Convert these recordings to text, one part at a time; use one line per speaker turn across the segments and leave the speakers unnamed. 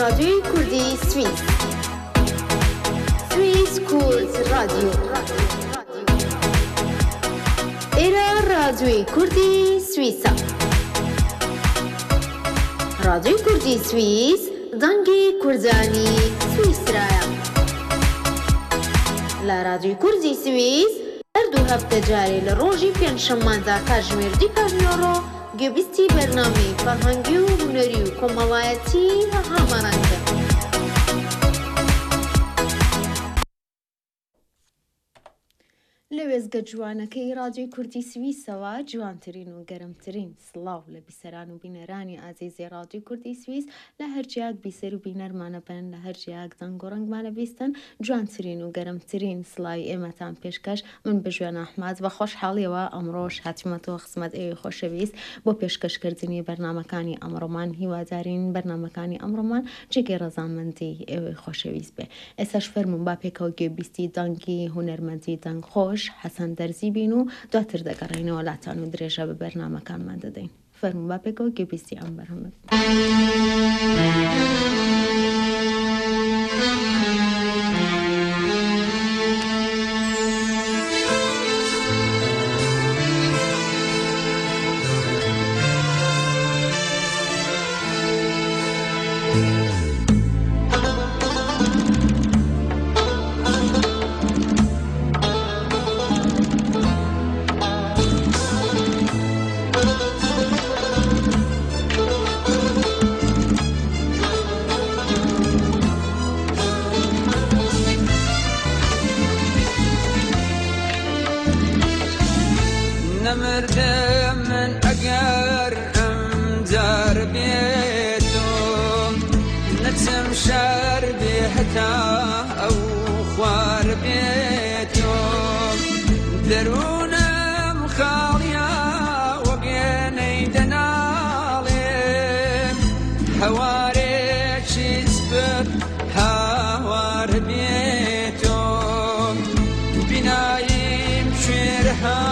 رادیوی کوردی سوئیس. سوئیس کورد رادیو. ایرا رادیوی کوردی سوئیسا. رادیوی کوردی سوئیس دنگی کوردانی سوئیس رایا. لا رادیوی کوردی سوئیس هەردوو هەفتە جارێ لە ڕۆژی پێنجشەمماندا کاتژمێر 10 یۆرۆ گوێبیستی بەرنامەی فەرهەنگی و هونەری و کۆمەڵایەتی هەمانەکە. لە وێزگە جوانەکەی رادیۆی کوردی سویسەوە جوانترین و گەرمترین سڵاو لە بیسەران و بینەرانی ئازیزی رادیۆی کوردی سویس لە هەرجیاک بیسەر و بینەرمانە بن، لە هەرجیاک دەنگ و ڕەنگمانە بیستن. جوانترین و گەرمترین سڵاوی ئێمەتان پێشکەش من بژوێن ئەحمەد بە خۆشحاڵیەوە ئەمڕۆش هاتوومەتەوە خزمەت ئێوەی خۆشەویست بۆ پێشکەشکردنی بەرنامەکانی ئەمڕۆمان. هیوادارین بەرنامەکانی ئەمڕۆمان جێگەی ڕەزامەندی ئێوەی خۆشەویست بێ. ئێستاش فەرموون با پێکەوە گوێبیستی دەنگی هونەرمەندی دەنگ خۆش حەسەن دەرزی بین و دواتر دەگەڕێنەوە لاتان و درێژە بە بەرنامەکانمان دەدەین. فەرموون با پێکەوە گوێبیستی ئەم بەرنامە.
نمردم من اگر امجار بيتم نتسم شار بيحتا او خوار بيتم درونم خاليا وقيني دنالم حواري شزبر هوار بيتم بنايم شرها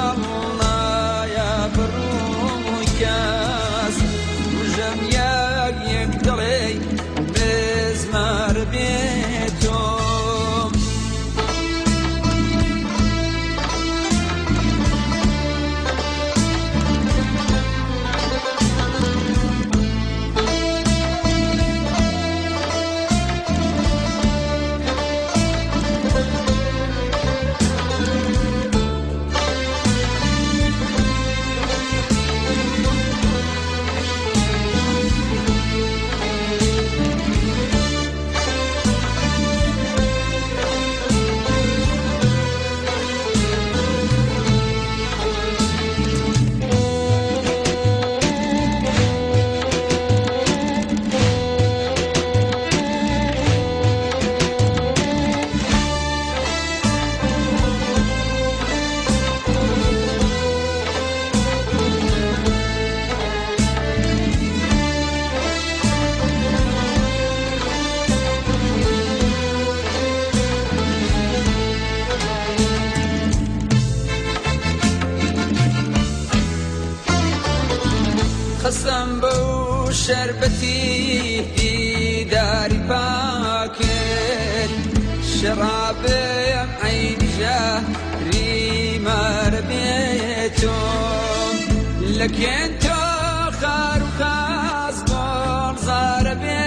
خسم بو شربتي داري باكل شرابي عين جهري مار بيتم لك انتو خار وخاص بونظار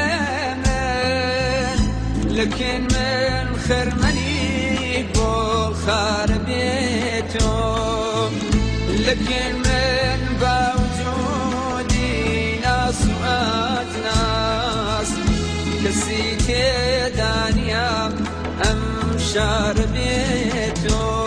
بيمن لكن من خرمني بولخار بيتم لكن من ناس كسيتي دانيا أم شاربيتو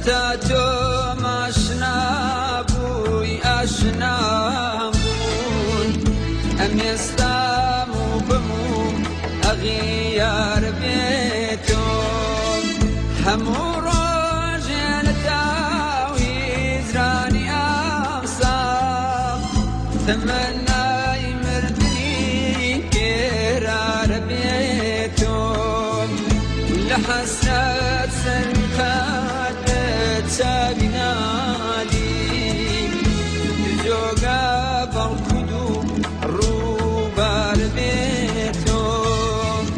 هەتا تۆ ماشنا بووی ئاشنام بوون ئەم ئێستام و بموم ئەغیار بێتۆم هەموو ڕۆژێ لە تاوی زرانی ئامسام تەمەنای مردنی گێرارە بێتۆم لە حەسرەت سەرکات لە چاوی نادیم جۆگە بەڵکود و ڕووبار بێتۆم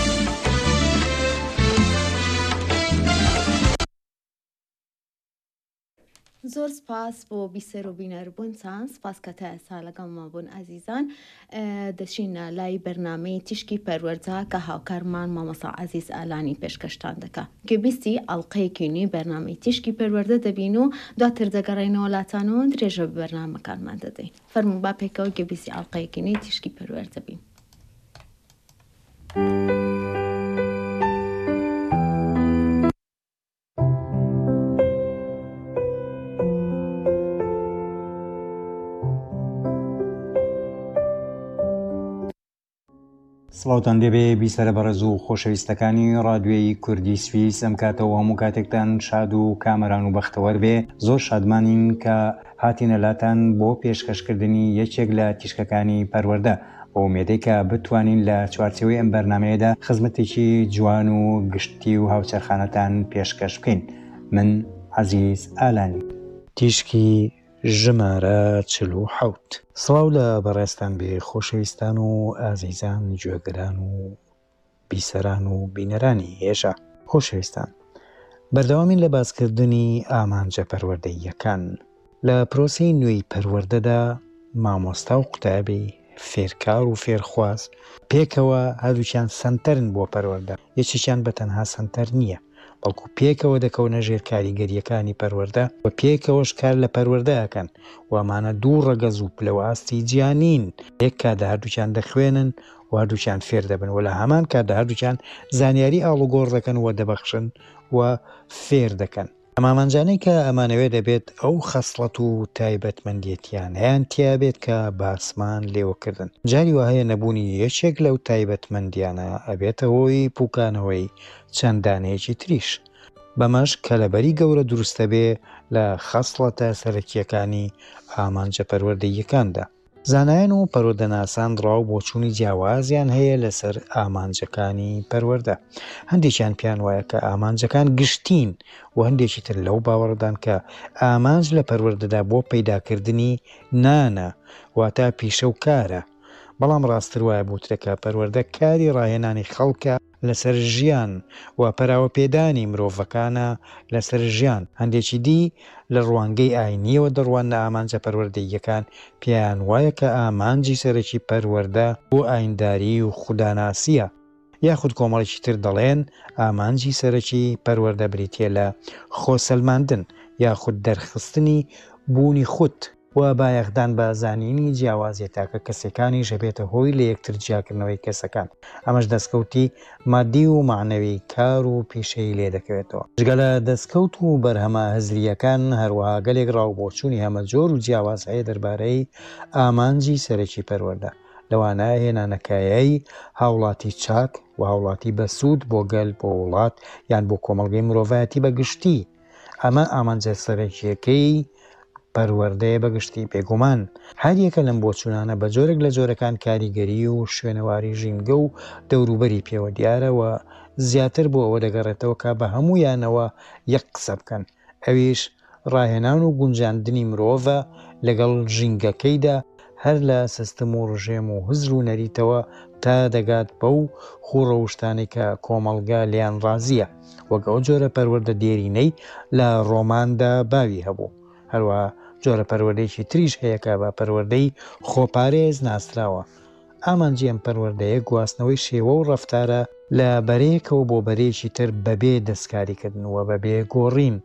زۆر سپاس بۆ بیسەر و بینەربوونتان سپاس کە تا ئێستا لەگەڵمان بوون ئازیزان دەچینە لای بەرنامەی تیشکی پەروەردە کە هاوکارمان مامۆستا عەزیز ئالانی پێشکەشتان دەکات گوێبیستی ئەڵقەیەکی نوێی بەرنامەی تیشکی پەروەردە دەبین و دواتر دەگەڕێنەوە وڵاتانەوە درێژە بە بەرنامەکانمان دەدەین فەرموو با پێکەوە گوێبیستی ئەڵقەیەکی نوێی تیشکی پەروەردە بین.
سڵاوتان دەبێ بیسەرە بەڕێز و خۆشەویستەکانی ڕادیۆی کوردی سویس ئەم کاتەوە هەموو کاتێکتان شاد و کامەران و بەختەوەر بێ زۆر شادمانین کە هاتینەلاتان بۆ پێشکەشکردنی یەکێک لە تیشکەکانی پەروەردە بۆ ئومێدەی کە بتوانین لە چوارچێوەی ئەم بەرنامەیەدا خزمەتێکی جوان و گشتی و هاوچەرخانەتان پێشکەش بکەین. من عەزیز ئالانی تیشکی ژمارە 47. سڵاو لە بەڕێستان بێ خۆشەویستان و ئازیزان گوێگران و بیسەران و بینەرانی هێژە خۆشەویستان بەردەوامی لە باسکردنی ئامانجە پەروەردەییەکان لە پرۆسی نوێی پەروەردەدا مامۆستا و قوتابی فێرکار و فێرخواز پێکەوە هەردووچیان سەنتەرن بۆ پەروەردە یەکێکیان بەتەنها سەنتەر نییە بەڵکو پێکەوە دەکەونە ژێر کاریگەریەکانی پەروەردە و پێکەوەش کار لە پەروەردەکەن وامانە دوو ڕەگەز و پلەوە ئاستی جیانین یەک کادا هەردووچیان دەخوێنن و هەردووچیان فێر دەبن و لە هەمان کادا هەردووچیان زانیاری ئاڵوگۆڕ دەکەن و دەبەخشن و فێر دەکەن. ئەمامانجانەی کە ئەمانەوێ دەبێت ئەو خەسڵەت و تایبەتمەندیەتیان هەیان تیا بێت کە باسمان لێوەکردن جاری وهەیە نەبوونی یەکێک لەو تایبەتمەندیانە ئەبێتە هۆی پوکانەوەی چەندانەیەکی تریش بەمەش کە لەبەری گەورە دروستە بێ لە خەسڵەتە سەرەکیەکانی ئامانجە پەروەردەییەکاندا. زانایان و پەروەردەناسان ڕاو بۆچوونی جیاوازیان هەیە لەسەر ئامانجەکانی پەروەردە. هەندێکیان پیان وایە کە ئامانجەکان گشتین و هەندێکی تر لەو باوەڕدان کە ئامانج لە پەروەردەدا بۆ پەیداکردنی نانە واتە پیشە و کارە. بەڵام ڕاستتر وایە بوترەکە پەروەردە کاری ڕاهێنانی خەڵکە لەسەر ژیان و پەراوە پێدانی مرۆڤەکانە لەسەر ژیان. هەندێکی دی لە ڕوانگەی ئاینیەوە دەڕوانە ئامانجە پەروەردەییەکان پێیان وایە کە ئامانجی سەرەکی پەروەردە بۆ ئاینداری و خوداناسیە یاخود کۆمەڵێکی تر دەڵێن ئامانجی سەرەکی پەروەردە بریتیە لە خۆسەلماندن یاخود دەرخستنی بوونی خود و بایەخدان بە زانینی جیاوازیەتاکە کەسەکانی ژەبێتە هۆی لە یەکتر جیاکردنەوەی کەسەکان. ئەمەش دەستکەوتی مادی و معنەوی کار و پیشەی لێ دەکەوێتەوە. جگەلە دەستکەوت و بەرهەمە هەزلیەکان هەروەها گەلێک ڕاوبۆچوونی هەمە جۆر و جیاواز هەیە دەربارەی ئامانجی سەرەکی پەروەردە. لەوانە هێنانەکایایی هاوڵاتی چاک و هاوڵاتی بەسوود بۆ گەل بۆ وڵات یان بۆ کۆمەڵگەی مرۆڤایەتی بەگشتی. ئەمە ئامانجە سەرەکیەکەی پەروەردەیە بەگشتی بێگومان هەر یەکە لەم بۆچوونانە بە جۆرێک لە جۆرەکان کاریگەری و شوێنەواری ژینگە و دەوروبەری پێوە دیارەوە زیاتر بۆ ئەوە دەگەڕێتەوە کە بە هەموویانەوە یەک قسە بکەن ئەویش ڕاهێنان و گونجاندنی مرۆڤە لەگەڵ ژینگەکەیدا هەر لە سیستم و ڕژێم و هزر و نەریتەوە تا دەگات بەو خوڕەوشتانی کە کۆمەڵگا لیان ڕازیە وەک ئەو جۆرە پەروەردە دێرینەی لە ڕۆماندا باوی هەبوو. هەروە جۆرە پەروەردەیەکی تریش هەیە کە بە پەروەردەی خۆپارێز ناسراوە. ئامانجی ئەم پەروەردەیە گواستنەوەی شێوە و ڕەفتارە لە بەرەیەکەوە بۆ بەرەیەکی تر بەبێ دەستکاریکردنەوە بەبێ گۆڕین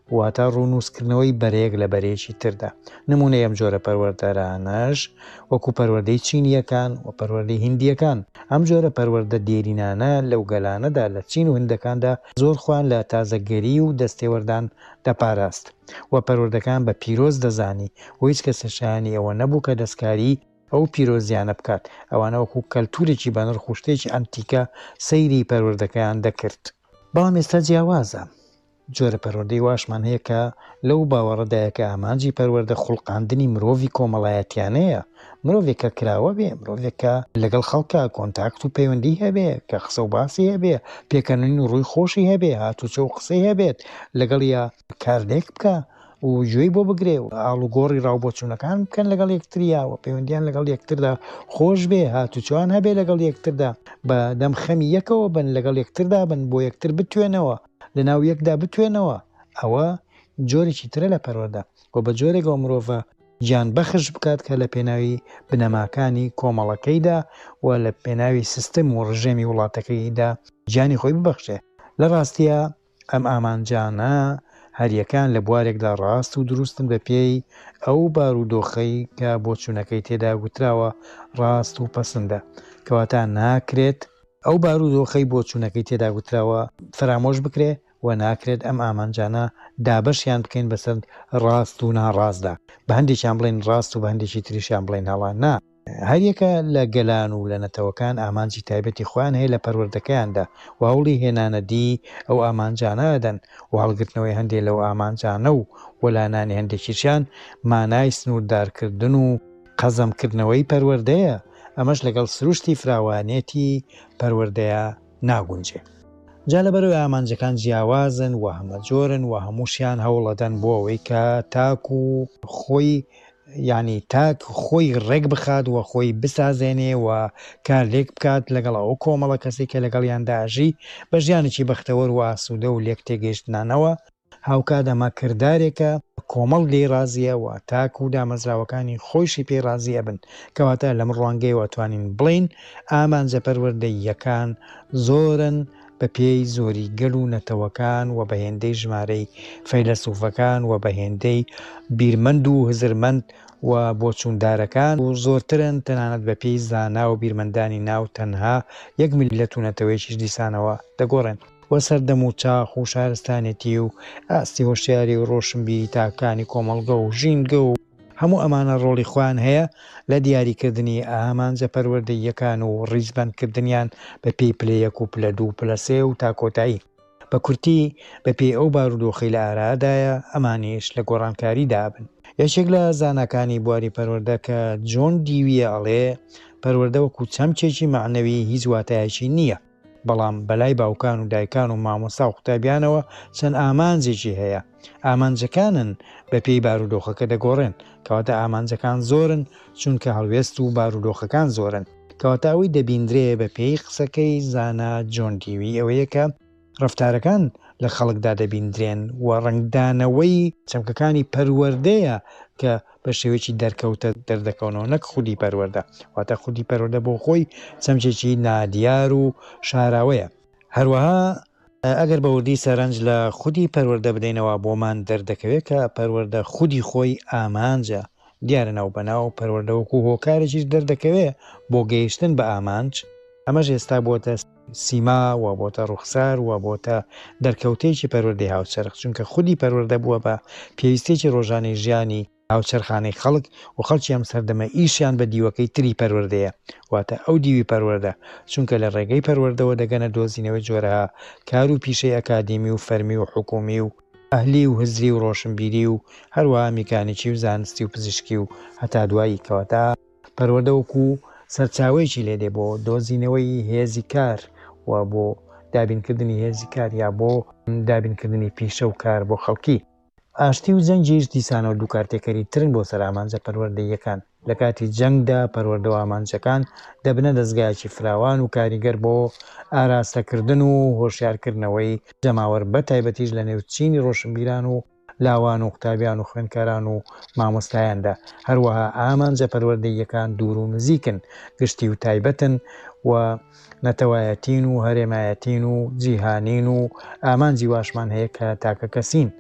واتە ڕوونووسکردنەوەی بەرەیەک لە بەرەیەکی تردا. نمونەی ئەم جۆرە پەروەردەرانەش وەکو پەروەردەی چینیەکان و پەروەردەی هیندیەکان. ئەم جۆرە پەروەردە دێرینانە لەو گەلانەدا لە چین و هندەکاندا زۆر خوان لە تازەگەری و دەستێوەردان دەپاراست و پەروەردەکان بە پیرۆز دەزانی و هیچ کەسەشانی ئەوە نەبوو کە دەستکاری ئەو پیرۆزیانە بکات. ئەوانە وەکو کەلتورێکی بەنرخ و شتێکی ئەنتیکە سەیری پەروەردەکەیان دەکرد. بەڵام ئێستا جیاوازە. جۆرە پەروەردەی واشمان هەیە کە لەو باوەڕەدایە کە ئامانجی پەروەردە خوڵقاندنی مرۆڤی کۆمەڵایەتیانەیە، مرۆڤێکە کراوە بێ، مرۆڤێکە لەگەڵ خەڵکە کۆنتاکت و پەیوەندی هەبێ، کە قسە و باسی هەبێ، پێکەنین و ڕووی خۆشی هەبێ، هاتوچە و قسەی هەبێت، لەگەڵ یا کارلێک بکە و گوێی بۆ بگرێ و ئاڵوگۆڕی ڕاوبۆچوونەکان بکەن لەگەڵ یەکتریاوە، پەیوەندیان لەگەڵ یەکتردا خۆش بێ، هاتوچۆیان هەبێ لەگەڵ یەکتردا، بە دەمخەمی یەکەوە بن، لەگەڵ یەکتردا بن، بۆ یەکتر بتوێنەوە، لە ناو یەکدا بتوێنەوە. ئەوە جۆرێکی ترە لە پەروەردە و بە جۆرێکەوە مرۆڤە گیان بەخش بکات کە لە پێناوی بنەماکانی کۆمەڵەکەیدا و لە پێناوی سیستم و ڕژێمی وڵاتەکەیدا گیانی خۆی ببەخشێ. لە ڕاستیە ئەم ئامانجانە هەریەکان لە بوارێکدا ڕاست و دروستن بە پێی ئەو بارودۆخەی کە بۆچوونەکەی تێدا گوتراوە ڕاست و پەسەندە، کەواتە ناکرێت ئەو بارودۆخەی بۆچوونەکەی تێدا گوتراوە فرامۆش بکرێ و ناکرێت ئەم ئامانجانە دابەشیان بکەین بەسەر ڕاست و ناڕاستدا، بە هەندێکیان بڵێن ڕاست و بە هەندێکی تریشیان بڵێن هەڵان نا. هەریەکە لە گەلان و لە نەتەوەکان ئامانجی تایبەتی خۆیان هەیە لە پەروەردەکەیاندا و هەوڵی هێنانەدی ئەو ئامانجانەدەن و هەڵگرتنەوەی هەندێک لەو ئامانجانە و وەلانانی هەندێکیشیان مانای سنووردارکردن و قەزەمکردنەوەی پەروەردەیە. ئەمەش لەگەڵ سروشتی فراوانێتی پەروەردەیە ناگونجێ. جا لەبەرەوەی ئامانجەکان جیاوازن و هەمە جۆرن و هەمووشیان هەوڵەدەن بۆ ئەوەی کە تاک و خۆی یعنی تاک خۆی ڕێک بخات و خۆی بسازێنێ و کارلێک بکات لەگەڵ ئەو کۆمەڵە کەسی کە لەگەڵیانداژی بە ژیانێکی بەختەوەر و ئاسوودە و لێک تێگەیشتنانەوە هاوکات ئەمە کردارێکە کۆمەڵ لێ رازیە و تاک و دامەزراوەکانی خۆشی پێ رازیە بن، کەواتە لەم ڕوانگەی واتوانین بڵین ئامانجە پەروەردەییەکان زۆرن بە پێی زۆری گەل و نەتەوەکان و بە هێندەی ژمارەی فەیلسوفەکان و بە هێندەی بیرمەند و هزرمەند و بۆچووندارەکان و زۆرترن تەنانەت بە پێی زانا و بیرمەندانی ناو تەنها یەک میلیەت و نەتەوەیەکیش دیسانەوە دەگۆڕێن و سەردەم و چاخ و شارستانێتی و ئاستی هۆشیاری و ڕۆشنبیری تاکانی کۆمەڵگە و ژینگە و هەموو ئەمانە ڕۆڵی خوان هەیە لە دیاریکردنی ئامانجە پەروەردەییەکان و ڕیزبەندکردنیان بە پێی پلە یەک و پلە دوو پلە سێ و تا کۆتایی. بە کورتی بە پێی ئەو بارودۆخەی لە ئارادایە ئەمانیش لە گۆڕانکاری دابن. یەکێک لە زانەکانی بواری پەروەردە کە جۆن دیویە ئەڵێ پەروەردە وەکو چەمچێکی معنەوی هیچ واتایەکی نییە، بەڵام بەلای باوکان و دایکان و مامۆستا و قوتابیانەوە چەند ئامانجێکی هەیە. ئامانجەکانن بە پێی بارودۆخەکە دەگۆڕێن، کەواتە ئامانجەکان زۆرن چونکە هەڵوێست و بارودۆخەکان زۆرن، کەواتە ئەوەی دەبیندرێ بە پێی قسەکەی زانا جۆن دیوی ئەوەیە کە ڕەفتارەکان لە خەڵکدا دەبیندرێن و ڕنگدانەوەی چەمکەکانی پەروەردەیە کە بە شێوەیەکی دەرکەوتە دەردەکەونەوە، نەک خودی پەروەردە، واتە خودی پەروەردە بۆ خۆی چەمچێکی نادیار و شاراوەیە. هەروەها ئەگەر بە وردی سەرنج لە خودی پەروەردە بدەینەوە بۆمان دەردەکەوێت کە پەروەردە خودی خۆی ئامانجە، دیارە ناو بەناو پەروەردە وەکو هۆکارێکیش دەردەکەوێت بۆ گەیشتن بە ئامانج. ئەمەش ئێستا بۆتە سیما و بۆتە ڕوخسار و بۆتە دەرکەوتێکی پەروەردەی هاوچەرخ، چونکە خودی پەروەردە بووە بە پێویستێکی ڕۆژانەی ژیانی هاوچەرخانەی خەڵک و خەڵکی ئەم سەردەمە ئیشیان بە دیوەکەی تری پەروەردەیە، واتە ئەو دیوی پەروەردە، چونکە لە ڕێگەی پەروەردەوە دەگەنە دۆزینەوەی جۆرەها کار و پیشەی ئەکادیمی و فەرمی و حکومی و ئەهلی و هزری و ڕۆشنبیری و هەروەها میکانیکی و زانستی و پزیشکی و هەتا دوایی، کەواتە پەروەردە وەکو سەرچاوەیەکی لێدێ بۆ دۆزینەوەی هێزی کار و بۆ دابینکردنی هێزی کار یا بۆ دابینکردنی پیشە و کار بۆ خەڵکی. ئاشتی و جەنگیش دیسانەوە دوو کارتێکەری ترن بۆ سەر ئامانجە پەروەردەییەکان. لە کاتی جەنگدا پەروەردە و ئامانجەکان دەبنە دەستگایەکی فراوان و کاریگەر بۆ ئاراستەکردن و هۆشیارکردنەوەی جەماوەر بە تایبەتیش لە نێوچینی ڕۆشنبیران و لاوان و قوتابیان و خوێندکاران و مامۆستایاندا. هەروەها ئامانجە پەروەردەییەکان دوور و نزیکن، گشتی و تایبەتن و نەتەوایەتین و هەرێمایەتین و جیهانین و ئامانجی واشمان هەیە کە تاکە کەسین.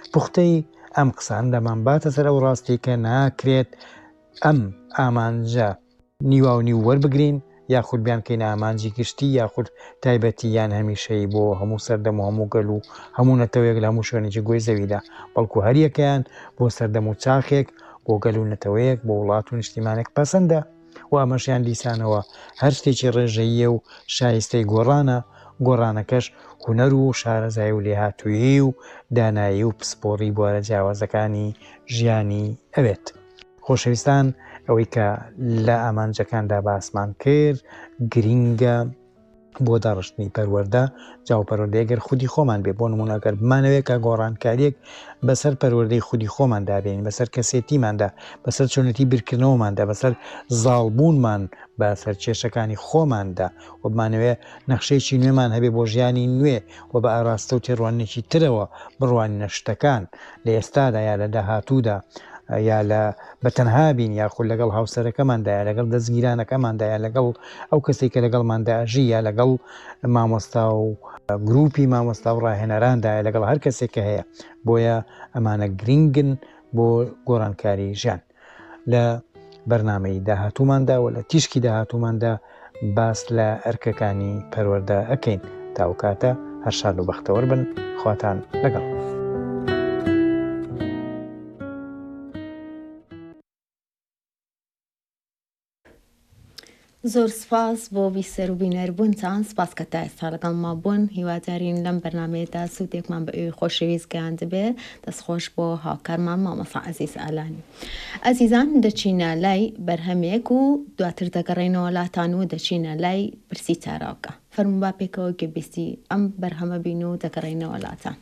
پوختەی ئەم قسان دەمان باتە سەر ئەو ڕاستی کە ناکرێت ئەم ئامانجە نیوا و نیو وەربگرین یاخود بیان کەین ئامانجی گشتی یاخود تایبەتی یان هەمیشەی بۆ هەموو سەردەم و هەموو گەل و هەموو نەتەوەیەک لە هەموو شوێنێکی گۆی زەویدا، بەڵکو هەریەکەیان بۆ سەردەم و چاخێک بۆ گەل و نەتەوەیەک بۆ وڵات و نیشتیمانێک پەسەندە و ئەمەشیان دیسانەوە هەر شتێکی ڕێژەیە و شایستەی گۆڕانە، گۆڕانەکەش هونەر و شارەزای و لێهاتوویی و دانایی و پسپۆڕی بوارە جیاوازەکانی ژیانی ئەوێت. خۆشەویستان، ئەوەی کە لە ئامانجەکاندا باسمان کرد گرینگە بۆ داڕشتنی پەروەردە جاو پەروەردەیەگەر خودی خۆمان بێ، بۆ نمونەگەر بمانەوێت کە گۆڕانکاریەک بەسەر پەروەردەی خودی خۆماندا بێنین، بەسەر کەسێتیماندا، بەسەر چۆنەتی بیرکردنەوەماندا، بەسەر زاڵبوونمان بەسەر کێشەکانی خۆماندا و بمانەوێت نەخشەیەکی نوێمان هەبێ بۆ ژیانی نوێ و بە ئاراستە و تێڕوانێکی ترەوە بڕوانینە شتەکان لە ئێستادا یا لە داهاتوودا یا لە بەتەنها بین یاخود لەگەڵ هاوسەرەکەماندا یا لەگەڵ دەستگیرانەکەماندا یا لەگەڵ ئەو کەسێک کە لەگەڵماندا ئەژی یا لەگەڵ مامۆستا و گروپی مامۆستا و ڕاهێنەراندا یا لەگەڵ هەر کەسێکە هەیە. بۆیە ئەمانە گرنگن بۆ گۆڕانکاری ژیان. لە بەرنامەی داهاتووماندا و لە تیشکی داهاتووماندا باس لە ئەرکەکانی پەروەردە ئەکەین. تاو کاتە هەر شاد و بەختەوەر بن، خواتان لەگەڵ.
زۆر سپاس بۆ بیسەر و بینەربوونتان، سپاس کە تا ئێستا لەگەڵما بوون. هیوادارین لەم بەرنامەیەدا سوودێکمان بە ئێوەی خۆشەویست گەیاند بێ. دەستخۆش بۆ هاوکارمان مامۆستا عەزیز ئالانی. ئەزیزان، دەچینە لای بەرهەمێک و دواتر دەگەڕێنەوە لاتان و دەچینە لای پرسی چاراوکە. فەرموو با پێکەوە گوێبیستی ئەم بەرهەمە بین و دەگەڕێنەوە لاتان.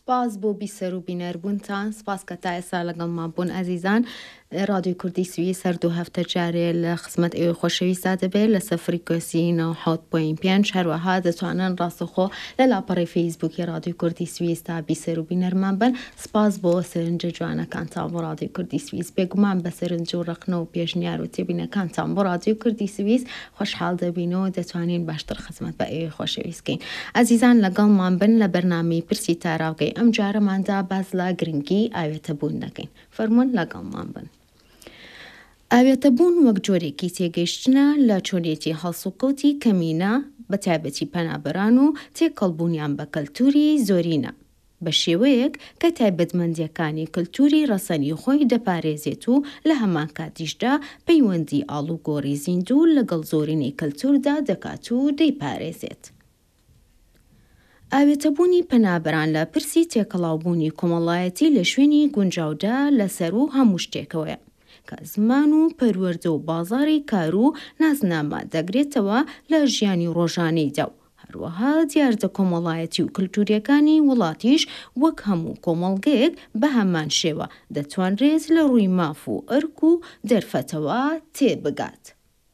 سپاس بۆ بیسەر و بینەربوونتان سپاس کە تا ئێستا لەگەڵمان بوون ئەزیزان رادیۆی کوردی سویس هەر دوو هەفتە جارێ لە خزمەت ئێوە خۆشەویستا دەبێت لە فریکۆنسی 90.5 هەروەها دەتوانن ڕاستەخۆ لە لاپەڕی فەیسبووکی رادیۆی کوردی سویس تا بیسەر و بینەرمان بن سپاس بۆ سەرنجە جوانەکانتان بۆ رادیۆی کوردی سویس بێگومان بە سەرنج و ڕقنە و پێشنیار و تێبینەکانتان بۆ رادیۆی کوردی سویس خۆشحاڵ دەبینەوە دەتوانین باشتر خزمەت بە ئێوە خۆشەویستکەین ئەزیزان لەگەڵمان بن لە بەرنامەی پرسی تاراوگەی ئەم جارەماندا باز لە گرنگی ئاوێتەبوون دەکەین فەرموون لەگەڵمان بن. ئاوێتەبوون وەک جۆرێکی تێگەیشتنە لە چۆنیەتی هەڵسوکەوتی کەمینە بە تایبەتی پەنابەران و تێکەڵبوونیان بە کەلتوری زۆرینە بە شێوەیەک کە تایبەتمەندیەکانی کەلتوری ڕەسەنی خۆی دەپارێزێت و لە هەمان کاتیشدا پەیوەندی ئاڵوگۆڕی زیندوو لەگەڵ زۆرینەی کەلتوردا دەکات و دەیپارێزێت. ئاوێتەبوونی پەنابەران لە پرسی تێکەڵاوبوونی کۆمەڵایەتی لە شوێنی گونجاودا لەسەر و هەموو شتێکەوەیە کە زمان و پەروەردە و بازاری کار و نازنامە دەگرێتەوە لە ژیانی ڕۆژانەیدا و هەروەها دیاردە کۆمەڵایەتی و کللتوریەکانی وڵاتیش وەک هەموو کۆمەڵگەیەک بە هەمان شێوە دەتوانرێت لە ڕووی ماف و ئەرک و دەرفەتەوە تێبگات.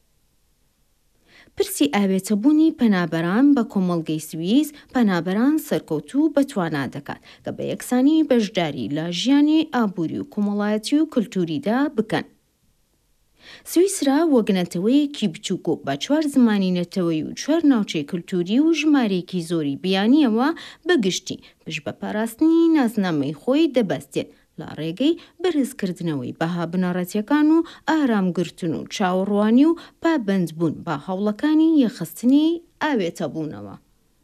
پرسی ئاوێتەبوونی پەنابەران بە کۆمەڵگەی سویس پەنابەران سەرکەوتوو بەتوانا دەکات کە بە یەکسانی بەشداری لە ژیانی ئابووری و کۆمەڵایەتی و کللتوریدا بکەن. سویسرا وەگنەتەوەیەکی بچووک و بە 4 زمانی نەتەوەی و 4 ناوچەی کللتوری و ژمارەیەکی زۆری بیانیەوە بەگشتی پشت بە پاراستنی نازنامەی خۆی دەبەستێت لە ڕێگەی بەرزکردنەوەی بەها بنەڕەتیەکان و ئارامگرتن و چاوەڕوانی و پابەندبوون بە هەوڵەکانی یەخستنی ئاوێتەبوونەوە.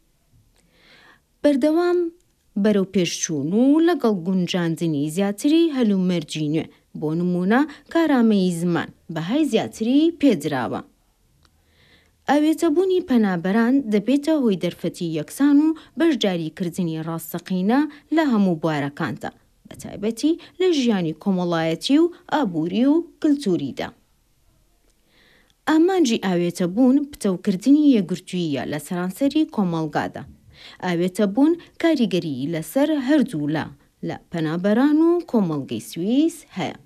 بەردەوام بەرەو پێشچوون و لەگەڵ گونجاندنی زیاتری هەلومەرجی نوێ بۆ نمونە کارامەی زمان بەهای زیاتری پێدراوە. ئاوێتەبوونی پەنابەران دەبێتە هۆی دەرفەتی یەکسان و بەشداریکردنی ڕاستەقینە لە هەموو بوارەکاندا بە تایبەتی لە ژیانی کۆمەڵایەتی و ئابووری و کللتوریدا. ئامانجی ئاوێتەبوون پتەوکردنی یەکگرتوویە لە سەرانسەری کۆمەڵگادا. ئاوێتەبوون کاریگەری لەسەر هەردوو لە پەنابەران و کۆمەڵگەی سویس هەیە.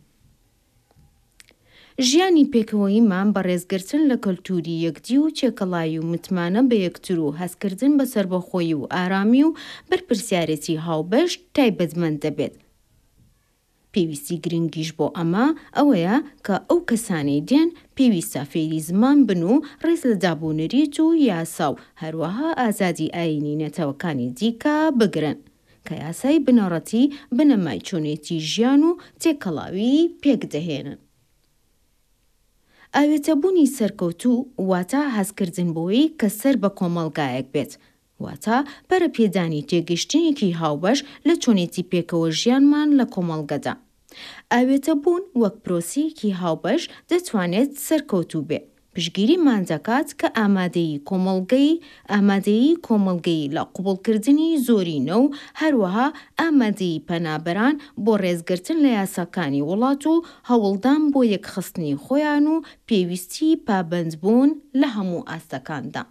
ژیانی پێکەوەییمان بە ڕێزگرتن لە کەلتوری یەکدی و چێکەڵایی و متمانە بە یەکتر و هەستکردن بە سەربەخۆیی و ئارامی و بەرپرسیارەتی هاوبەش تایبەتمەند دەبێت. پێویستی گرنگیش بۆ ئەمە ئەوەیە کە ئەو کەسانەی دێن پێویستە فێری زمان بن و ڕێز لە دابوونەریت و یاسا و هەروەها ئازادی ئاینی نەتەوەکانی دیکە بگرن کە یاسای بنەڕەتی بنەمای چۆنێتی ژیان و تێکەڵاوی پێکدەهێنن. ئاوێتەبوونی سەرکەوتوو واتە هەستکردن بۆی کە سەر بە کۆمەڵگایەک بێت واتە پەرە پێدانی تێگەشتنێکی هاوبەش لە چۆنێتی پێکەوە ژیانمان لە کۆمەڵگەدا. ئاوێتەبوون وەک پرۆسەیەکی هاوبەش دەتوانێت سەرکەوتوو بێت. پشگیریمان دەکات کە ئامادەیی کۆمەڵگەی لە قوبوڵکردنی زۆرینە و هەروەها ئامادەیی پەنابەران بۆ ڕێزگرتن لە یاساکانی وڵات و هەوڵدان بۆ یەکخستنی خۆیان و پێویستی پابەندبوون لە هەموو ئاستەکاندا.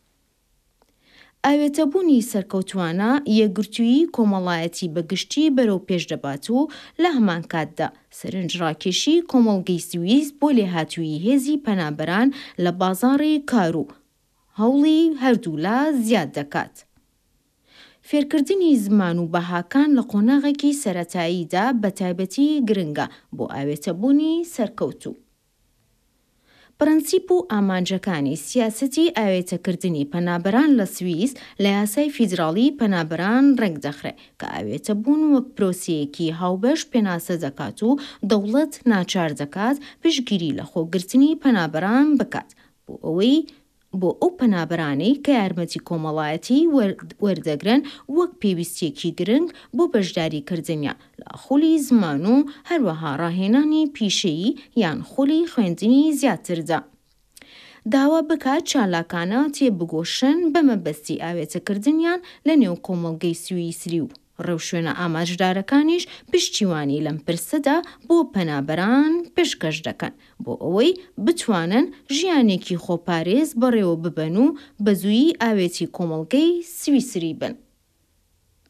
ئاوێتەبوونی سەرکەوتوانە یەکگرتووی کۆمەڵایەتی بەگشتی بەرەو پێش دەبات و لە هەمان کاتدا سەرنجڕاکێشی کۆمەڵگەی سویس بۆ لێهاتووی هێزی پەنابەران لە بازاڕی کار و هەوڵی هەردوولا زیاد دەکات. فێرکردنی زمان و بەهاکان لە قۆناغێکی سەرەتاییدا بە تایبەتی گرنگە بۆ ئاوێتەبوونی سەرکەوتوو. پرەنسیپ و ئامانجەکانی سیاسەتی ئاوێتەکردنی پەنابەران لە سویس لە یاسای فیدراڵی پەنابەران ڕێک دەخرێت کە ئاوێتەبوون وەک پرۆسەیەکی هاوبەش پێناسە دەکات و دەوڵەت ناچار دەکات پشتگیری لە خۆگرتنی پەنابەران بکات بۆ ئەو پەنابەرانەی کە یارمەتی کۆمەڵایەتی وەردەگرن وەک پێویستیەکی گرنگ بۆ بەشداریکردنیان لە خولی زمان و هەروەها ڕاهێنانی پیشەیی یان خولی خوێندنی زیاتردا. داوا بکات چالاکانە تێبگۆشن بە مەبەستی ئاوێتەکردنیان لە نێو کۆمەڵگەی سویسری و ڕێوشوێنە ئاماژدارەکانیش پشتیوانی لەم پرسەدا بۆ پەنابەران پێشکەش دەکەن بۆ ئەوەی بتوانن ژیانێکی خۆپارێز بەڕێوە ببەن و بەزوویی ئاوێتی کۆمەڵگەی سویسری بن.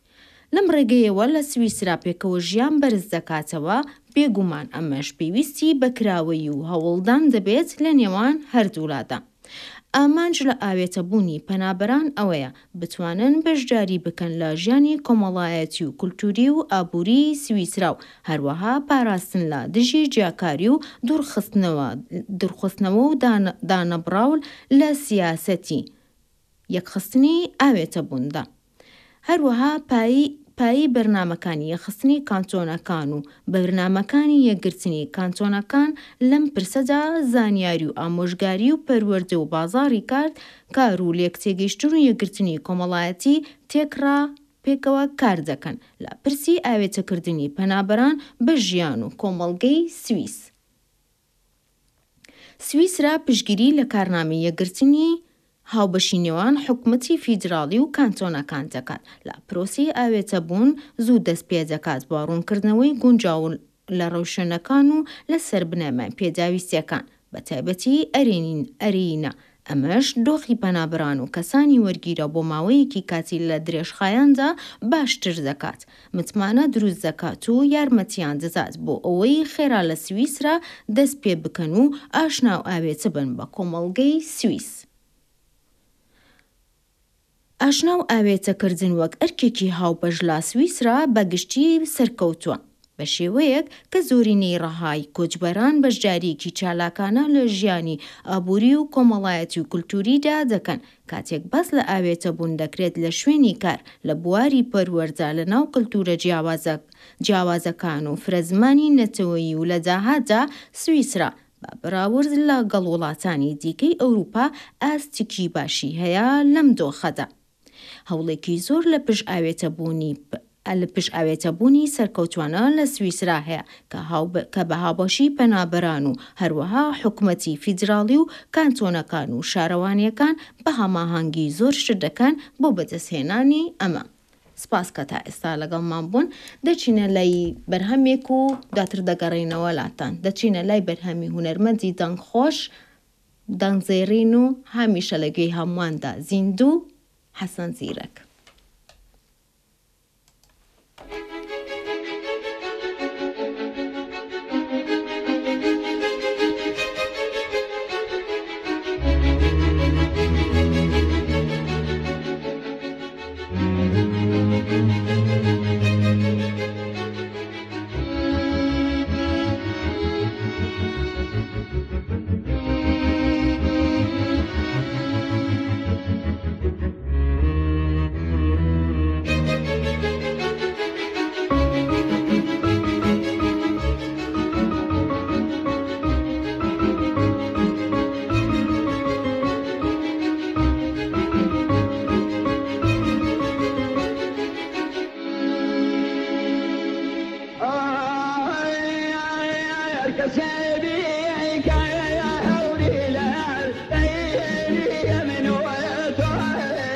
لەم ڕێگەیەوە لە سویسرا پێکەوە ژیان بەرز دەکاتەوە، بێگومان ئەمەش پێویستی بەکراوەی و هەوڵدان دەبێت لە نێوان هەردوولادا. ئامانج لە ئاوێتەبوونی پەنابەران ئەوەیە بتوانن بەشداری بکەن لە ژیانی کۆمەڵایەتی و کولتوری و ئابووری سویسرا و هەروەها پاراستن لە دژی جیاکاری و دوورخستنەوە و دانەبراول لە سیاسەتی یەکخستنی ئاوێتەبووندا. هەروەها پایی بەرنامەکانی یەخستنی کانتۆنەکان و بەرنامەکانی یەکگرتنی کانتۆنەکان لەم پرسەدا زانیاری و ئامۆژگاری و پەروەردە و بازاڕی کار و لێکتێگەیشتن و یەکگرتنی کۆمەڵایەتی تێکڕا پێکەوە کار دەکەن لە پرسی ئاوێتەکردنی پەنابەران بە ژیان و کۆمەڵگەی سویس. سویسرا پشتگیری لە کارنامەی یەکگرتنی هاوبەشی نێوان حکومەتی فیدراڵی و کانتۆنەکان دەکات لە پرۆسی ئاوێتەبوون زوو دەست پێ دەکات بۆ ڕوونکردنەوەی گونجاو لە ڕەوشێنەکان و لەسەر بنەمای پێداویستیەکان بە تایبەتی ئەرێنە. ئەمەش دۆخی پەنابەران و کەسانی وەرگیرە بۆ ماوەیەکی کاتی لە درێژخایاندا باشتر دەکات، متمانە دروست دەکات و یارمەتیان دەدات بۆ ئەوەی خێرا لە سویسرا دەست پێ بکەن و ئاشنا و ئاوێتە بن بە کۆمەڵگەی سویس. ئاشنا و ئاوێتەکردن وەک ئەرکێکی هاوبەش لە سویسرا بەگشتی سەرکەوتووە بە شێوەیەک کە زۆرینەی ڕەهای کۆچبەران بەشداریەکی چالاکانە لە ژیانی ئابووری و کۆمەڵایەتی و کولتوریدا دەکەن. کاتێک بەس لە ئاوێتەبوون دەکرێت لە شوێنی کار لە بواری پەروەردا لە ناو کولتورە جیاوازەکان و فرەزمانی نەتەوەیی و لە داهاتدا سویسرا بە بەراورد لەگەڵ وڵاتانی دیکەی ئەوروپا ئاستێکی باشی هەیە لەم دۆخەدا. هەوڵێکی زۆر لە پشت ئاوێتەبوونی سەرکەوتوانە لە سویسرا هەیە کە بە هاوبەشی پەنابەران و هەروەها حکومەتی فیدراڵی و کانتۆنەکان و شارەوانیەکان بە هەماهەنگی زۆر شت دەکەن بۆ بەدەستهێنانی ئەمە. سپاس کە تا ئێستا لەگەڵمان بوون. دەچینە لای بەرهەمێک و دواتر دەگەڕێنەوە لاتان. دەچینە لای بەرهەمی هونەرمەندی دەنگخۆش دەنگزێڕین و هەمیشە لەگوێی هەموواندا زیندوو حەسەن زیرەک.